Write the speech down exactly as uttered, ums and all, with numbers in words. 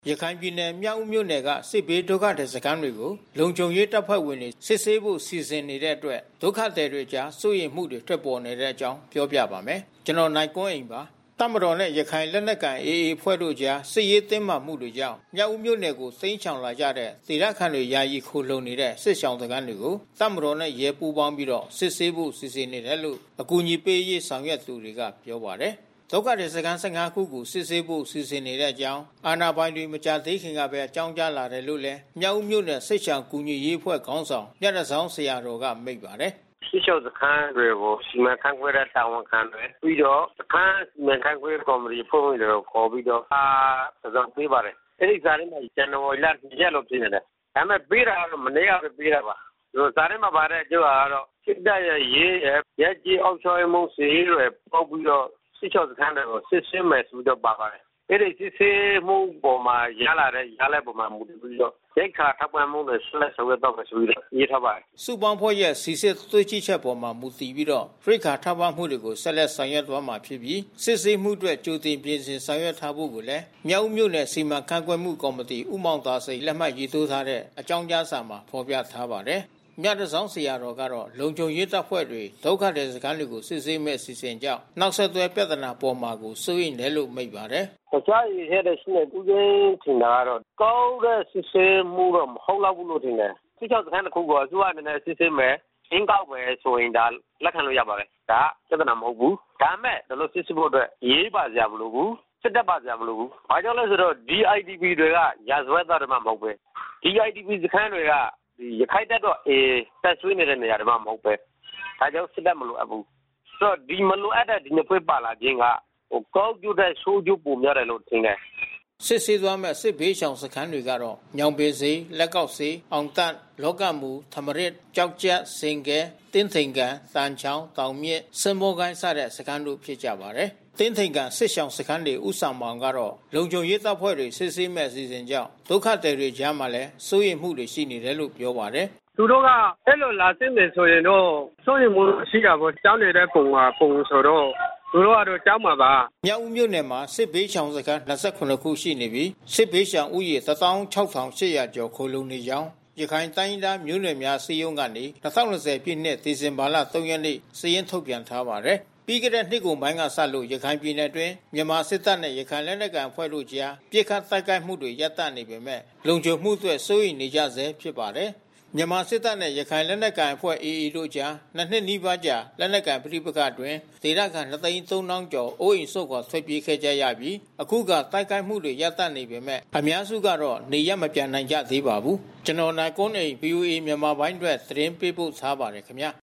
ရခိုင်ပြည်နယ်မြောက်ဦးမြို့နယ်ကစစ်ဘေးဒုက္ခသည်စခန်းတွေကိုလုံခြုံရေးတပ်ဖွဲ့ဝင်တွေစစ်ဆေးဖို့စီစဉ်နေတဲ့အတွက်ဒုက္ခသည်တွေကြားစိုးရိမ်မှုတွေထွက်ပေါ်နေတဲ့အကြောင်းပြောပြပါမယ်။ကျွန်တော်နိုင်ကွန်းအိမ်ပါ။တပ်မတော်နဲ့ရခိုင်လက်နက်ကိုင် အေအေ ဖွဲ့တို့ကြားစစ်ရေးတင်းမာမှုတွေကြောင့်မြောက်ဦးမြို့နယ်ကိုစိမ်းချောင်လာကြတဲ့ဒေသခံတွေယာယီခိုလုံနေတဲ့စစ်ဆောင်စခန်းတွေကိုတပ်မတော်နဲ့ရဲပူးပေါင်းပြီးတော့စစ်ဆေးဖို့စီစဉ်နေတယ်လို့အကူအညီပေးရေးဆောင်ရွက်သူတွေကပြောပါတယ်။ဒုက္ခသည်စခန်းဆယ့်ငါးခုကိုစစ်ဆေးဖို့စီစဉ်နေတဲ့အကြောင်းအာဏာပိုင်တွေမကြသေးခင်ကပဲအကြောင်းကြားလာတယ်လို့လည်းမြောက်ဦးမြို့နယ်စစ်ဆောင်ကူညီရေးအဖွဲ့ခေါင်းဆောင်မြတ်တဆောင်းဆရာတော်ကမိန့်ပါတယ်။စစ်ဆောင်စခန်းတွေကိုစီမံခန့်ခွဲတဲ့တာဝန်ခံတွေပြီးတော့စခန်းစီမံခန့်ခွဲကော်မတီဖွဲ့ဝင်တွေကိုခေါ်ပြီးတော့အာသံပေးပါတယ်။အဲဒီဇာတ်မှာဇန်နဝါရီလရက်လို့ပြင်နေတယ်။ဒါပေမဲ့ပေးတာကတော့မနေ့ကပဲပေးတာပါ။ဒီဇာတ်မှာပါတဲ့အကျိုးကတော့စစ်တပ်ရဲ့ရေးရဲ့ကြီးအောက်ချောင်းမှုစီတွေပေါက်ပြီးတော့စစ်ချုပ်စခန်းတွေကိုစစ်ဆေးမယ်ဆိုတော့ပါပါတယ်။အဲဒီစစ်ဆေးမှုပေါ်မှာရလာတဲ့ရလာပေါ်မှာမူတည်ပြီးတော့ဒိတ်ခါထောက်ပံ့မှုတွေဆက်လက်ဆောင်ရွက်တော့မယ်ဆိုပြီးတော့ရေးထားပါတယ်။စုပေါင်းဖွဲ့ရဲ့စီစစ်သွေးကြည့်ချက်ပေါ်မှာမူတည်ပြီးတော့ဖိတ်ခါထောက်ပံ့မှုတွေကိုဆက်လက်ဆောင်ရွက်သွားမှာဖြစ်ပြီးစစ်ဆေးမှုအတွက်ကြိုတင်ပြင်ဆင်ဆောင်ရွက်ထားဖို့ကိုလည်းမြောက်ဦးမြို့နယ်စီမံခန့်ခွဲမှုကော်မတီဥမောင်သာစိန်လက်မှတ်ရေးထိုးထားတဲ့အကြောင်းကြားစာမှာဖော်ပြထားပါတယ်။မြတ်တဆောင်းဆရာတော်ကတော့လုံခြုံရေးတပ်ဖွဲ့တွေဒုက္ခသည်စခန်းတွေကိုစစ်ဆေးမဲ့စီစဉ်ကြောင်းနောက်ဆက်တွဲပြဿနာပေါ်မှာကိုစိုးရိမ်တယ်လို့မိန့်ပါတယ်။တခြားရည်ရဲ့ရှိနေဦးချင်းထင်တာကတော့ကောင်းတဲ့စစ်ဆေးမှုတော့မဟုတ်တော့ဘူးလို့ထင်တယ်။စစ်ချုပ်စခန်းတစ်ခုကိုအစိုးရအနေနဲ့စစ်ဆေးမယ်အင်းကောက်ပဲဆိုရင်ဒါလက်ခံလို့ရပါတယ်။ဒါပြဿနာမဟုတ်ဘူး။ဒါမဲ့ဒါလို့စစ်ဆေးဖို့အတွက်ရေးပါကြမလို့ဘူး။စစ်တပ်ပါကြမလို့ဘူး။ဘာကြောင့်လဲဆိုတော့ ဒီ အိုင် ဒီ ပီ တွေကရာဇဝတ်သားတွေမှမဟုတ်ပဲ။ ဒီ အိုင် ဒီ ပီ စခန်းတွေကဒီရခိုင်တပ်တော့အေးတက်ဆွေးနေတဲ့နေရာတွေမှာမဟုတ်ပဲဒါကြောင့်စစ်တပ်မလို့အပ်ဘူးဆိုတော့ဒီမလို့အပ်တဲ့ဒီနှစ်ဖွဲ့ပါလာခြင်းကဟိုကောက်ကျတဲ့ဆိုးကျပုံများတယ်လို့ထင်တယ်စစ်ဆေးသွားမဲ့စစ်ဘေးရှောင်စခန်းတွေကတော့ညောင်ပေစေးလက်ကောက်စေးအောင်တန့်လောကမူသမရစ်ကြောက်ကျက်စင်ကဲတင်းထိန်ကန်တန်ချောင်းတောင်မြစ်စင်မောကိုင်းစတဲ့စခန်းတို့ဖြစ်ကြပါတယ်တင်းထိန်ကန်စစ်ရှောင်စခန်းတွေဥဆောင်မောင်ကတော့လုံခြုံရေးတပ်ဖွဲ့တွေစစ်ဆေးမဲ့အစီအစဉ်ကြောင့်ဒုက္ခသည်တွေကြားမှာလည်းစိုးရိမ်မှုတွေရှိနေတယ်လို့ပြောပါတယ်သူတို့ကအဲ့လိုလာစစ်နေဆိုရင်တော့စိုးရိမ်မှုရှိတာပေါ့ကြောင်းနေတဲ့ပုံကပုံဆိုတော့သူတို့ကတော့ကြောက်မှာပါမြောက်ဦးမြို့နယ်မှာစစ်ဘေးရှောင်စခန်း၂၇ခုရှိနေပြီးစစ်ဘေးရှောင်ဥယေတစ်သောင်းခြောက်ထောင်ရှစ်ရာကျော်ခိုလုံနေကြောင်းရခိုင်တိုင်းဒေသမြို့နယ်များစီယုံကနေ၂၀၂၀ပြည့်နှစ်ဒီဇင်ဘာလ၃ရက်နေ့စာရင်းထုတ်ပြန်ထားပါတယ်ပြီးခဲ့တဲ့နှစ်ကုန်ပိုင်းကစလို့ရခိုင်ပြည်နယ်တွင်မြန်မာစစ်တပ်နဲ့ရခိုင်လက်နက်ကိုင်အဖွဲ့တို့ကြားပြစ်ခတ်တိုက်ခိုက်မှုတွေရပ်တန့်နေပေမဲ့လုံခြုံမှုအတွက်စိုးရိမ်နေကြဆဲဖြစ်ပါတယ်မြန်မာစစ်တပ်နဲ့ရခိုင်လက်နက်ကိုင်အဖွဲ့ အေအေ တို့ကြားနှစ်နှစ်နီးပါးကြာလက်နက်ကိုင်ပဋိပက္ခတွင်ဒေသခံနှစ်သိန်းသုံးသောင်းကျော်အိုးအိမ်ဆုတ်ခွာထွက်ပြေးခဲ့ကြရပြီးအခုကတိုက်ခိုက်မှုတွေရပ်တန့်နေပေမဲ့အများစုကတော့နေရပ်မပြန်နိုင်ကြသေးပါဘူးကျွန်တော်နိုင်ကွန်းအိမ် ဗီအိုအေ မြန်မာပိုင်းအတွက်သတင်းပေးပို့ထားပါတယ်ခင်ဗျာ